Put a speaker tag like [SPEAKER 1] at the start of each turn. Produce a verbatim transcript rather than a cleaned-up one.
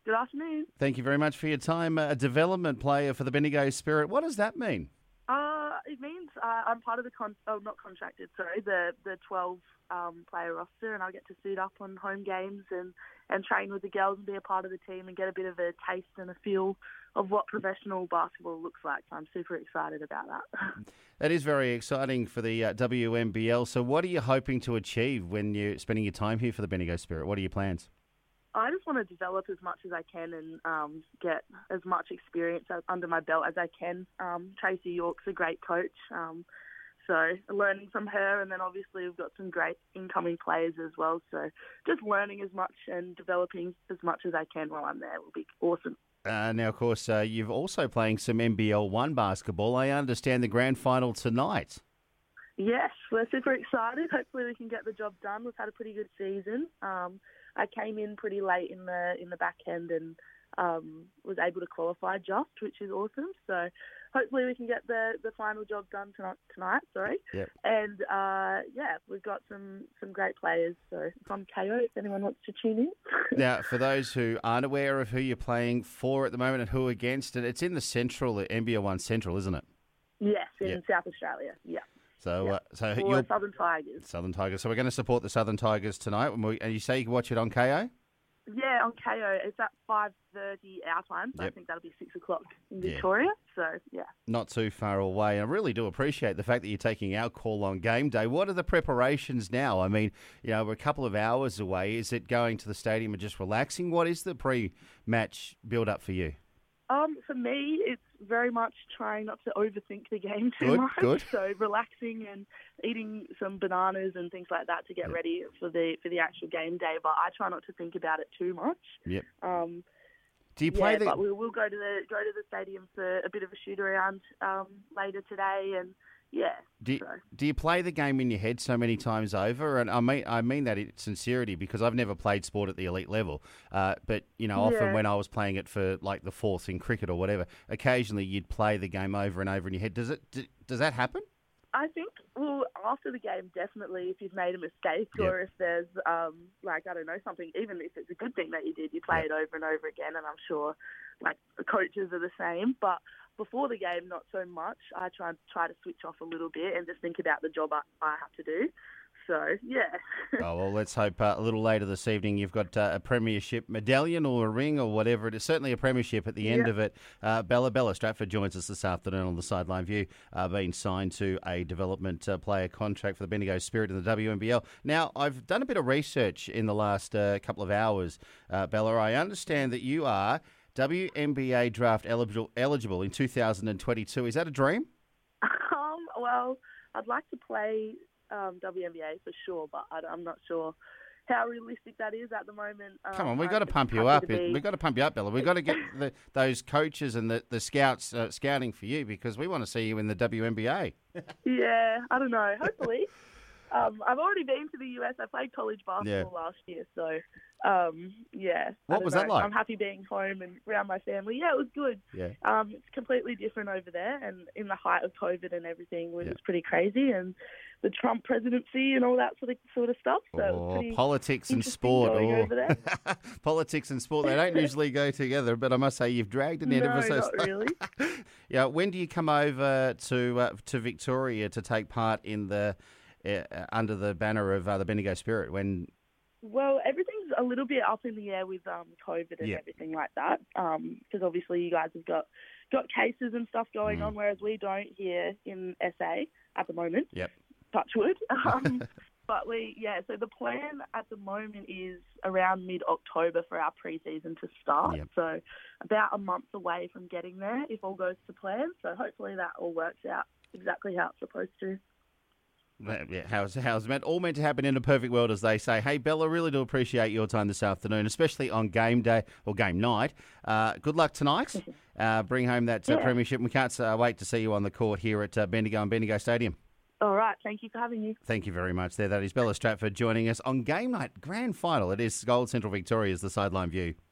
[SPEAKER 1] Good afternoon.
[SPEAKER 2] Thank you very much for your time. A development player for the Bendigo Spirit. What does that mean?
[SPEAKER 1] Uh, it means uh, I'm part of the con- oh, not contracted, sorry, the the twelve um, player roster, and I'll get to suit up on home games and, and train with the girls and be a part of the team and get a bit of a taste and a feel of what professional basketball looks like. So I'm super excited about that.
[SPEAKER 2] That is very exciting for the uh, W M B L. So what are you hoping to achieve when you're spending your time here for the Bendigo Spirit? What are your plans?
[SPEAKER 1] I just want to develop as much as I can and um, get as much experience under my belt as I can. Um, Tracy York's a great coach, um, so learning from her, and then obviously we've got some great incoming players as well. So just learning as much and developing as much as I can while I'm there will be awesome.
[SPEAKER 2] Uh, now, of course, uh, you've also playing some N B L one basketball. I understand the grand final tonight.
[SPEAKER 1] Yes, we're super excited. Hopefully we can get the job done. We've had a pretty good season. Um, I came in pretty late in the in the back end and um, was able to qualify just, which is awesome. So hopefully we can get the, the final job done tonight. tonight sorry.
[SPEAKER 2] Yep.
[SPEAKER 1] And uh, yeah, we've got some, some great players. So it's on K O if anyone wants to tune in.
[SPEAKER 2] Now, for those who aren't aware of who you're playing for at the moment and who against, and it's in the Central, N B L one Central, isn't it?
[SPEAKER 1] Yes, in
[SPEAKER 2] Yep.
[SPEAKER 1] South Australia. Yeah.
[SPEAKER 2] So,
[SPEAKER 1] Yep.
[SPEAKER 2] uh, so
[SPEAKER 1] For
[SPEAKER 2] you're
[SPEAKER 1] Southern Tigers.
[SPEAKER 2] Southern Tigers. So we're going to support the Southern Tigers tonight. When we, and you say you can watch it on K O?
[SPEAKER 1] Yeah, on K O. It's at five thirty our time, so
[SPEAKER 2] Yep.
[SPEAKER 1] I think that'll be six o'clock in
[SPEAKER 2] Yeah.
[SPEAKER 1] Victoria. So, yeah.
[SPEAKER 2] Not too far away. I really do appreciate the fact that you're taking our call on game day. What are the preparations now? I mean, you know, we're a couple of hours away. Is it going to the stadium and just relaxing? What is the pre-match build-up for you?
[SPEAKER 1] Um, for me, it's very much trying not to overthink the game too
[SPEAKER 2] Good,
[SPEAKER 1] much.
[SPEAKER 2] good.
[SPEAKER 1] So relaxing and eating some bananas and things like that to get
[SPEAKER 2] Yep.
[SPEAKER 1] ready for the for the actual game day. But I try not to think about it too much.
[SPEAKER 2] Yep.
[SPEAKER 1] Um,
[SPEAKER 2] Do you play
[SPEAKER 1] yeah,
[SPEAKER 2] the...
[SPEAKER 1] but we will go to the go to the stadium for a bit of a shoot around um, later today, and yeah.
[SPEAKER 2] Do you,
[SPEAKER 1] so.
[SPEAKER 2] do you play the game in your head so many times over? And I mean, I mean that in sincerity because I've never played sport at the elite level. Uh, but you know, often
[SPEAKER 1] Yeah.
[SPEAKER 2] when I was playing it for like the fourth in cricket or whatever, occasionally you'd play the game over and over in your head. Does it? Do, does that happen?
[SPEAKER 1] I think, well, after the game, definitely, if you've made a mistake or if there's, um, like, I don't know, something, even if it's a good thing that you did, you play
[SPEAKER 2] Yep.
[SPEAKER 1] it over and over again, and I'm sure, like, the coaches are the same. But before the game, not so much. I try try to switch off a little bit and just think about the job I, I have to do. So, yeah.
[SPEAKER 2] Oh, well, let's hope uh, a little later this evening you've got uh, a premiership medallion or a ring or whatever. It is certainly a premiership at the end
[SPEAKER 1] Yep.
[SPEAKER 2] of it. Uh, Bella Bella Stratford joins us this afternoon on the Sideline View, uh, being signed to a development uh, player contract for the Bendigo Spirit in the W N B L. Now, I've done a bit of research in the last uh, couple of hours, uh, Bella. I understand that you are W N B A draft eligible, eligible in two thousand twenty-two. Is that a dream?
[SPEAKER 1] Um, well, I'd like to play um, W N B A for sure, but I, I'm not sure how realistic that is at the moment. Um,
[SPEAKER 2] Come on, we've got to
[SPEAKER 1] I'm
[SPEAKER 2] pump you
[SPEAKER 1] happy
[SPEAKER 2] up.
[SPEAKER 1] to be-
[SPEAKER 2] We've got to pump you up, Bella. We've got to get the, those coaches and the, the scouts uh, scouting for you because we want to see you in the W N B A.
[SPEAKER 1] Yeah, I don't know. Hopefully. um, I've already been to the U S. I played college basketball
[SPEAKER 2] Yeah.
[SPEAKER 1] last year, so um, yeah. I
[SPEAKER 2] What
[SPEAKER 1] don't
[SPEAKER 2] was that
[SPEAKER 1] know.
[SPEAKER 2] like?
[SPEAKER 1] I'm happy being home and around my family. Yeah, it was good.
[SPEAKER 2] Yeah.
[SPEAKER 1] Um, it's completely different over there, and in the height of COVID and everything, it
[SPEAKER 2] Yeah.
[SPEAKER 1] was pretty crazy, and the Trump presidency and all that sort of sort of stuff. So it was
[SPEAKER 2] Oh,
[SPEAKER 1] pretty
[SPEAKER 2] politics and
[SPEAKER 1] interesting
[SPEAKER 2] sport.
[SPEAKER 1] going
[SPEAKER 2] Oh.
[SPEAKER 1] over there.
[SPEAKER 2] Politics and sport, they don't usually go together, but I must say you've dragged an
[SPEAKER 1] No,
[SPEAKER 2] ever so
[SPEAKER 1] not really.
[SPEAKER 2] Yeah, when do you come over to uh, to Victoria to take part in the uh, under the banner of uh, the Bendigo Spirit? When
[SPEAKER 1] Well, everything's a little bit up in the air with um, COVID and
[SPEAKER 2] Yeah.
[SPEAKER 1] everything like that, because obviously you guys have got, got cases and stuff going
[SPEAKER 2] Mm.
[SPEAKER 1] on, whereas we don't here in S A at the moment.
[SPEAKER 2] Yep.
[SPEAKER 1] Touch wood. Um, but we, yeah, so the plan at the moment is around mid-October for our pre-season to start.
[SPEAKER 2] Yep.
[SPEAKER 1] So about a month away from getting there if all goes to plan. So hopefully that all works out exactly how it's supposed to.
[SPEAKER 2] Yeah, how's how's meant all meant to happen in a perfect world, as they say. Hey, Bella, really do appreciate your time this afternoon, especially on game day or game night. Uh, good luck tonight. Uh, bring home that uh,
[SPEAKER 1] Yeah.
[SPEAKER 2] premiership. We can't uh, wait to see you on the court here at uh, Bendigo and Bendigo Stadium.
[SPEAKER 1] All right. Thank you for having me.
[SPEAKER 2] Thank you very much. There, that is Bella Stratford joining us on game night grand final. It is Gold Central Victoria's the Sideline View.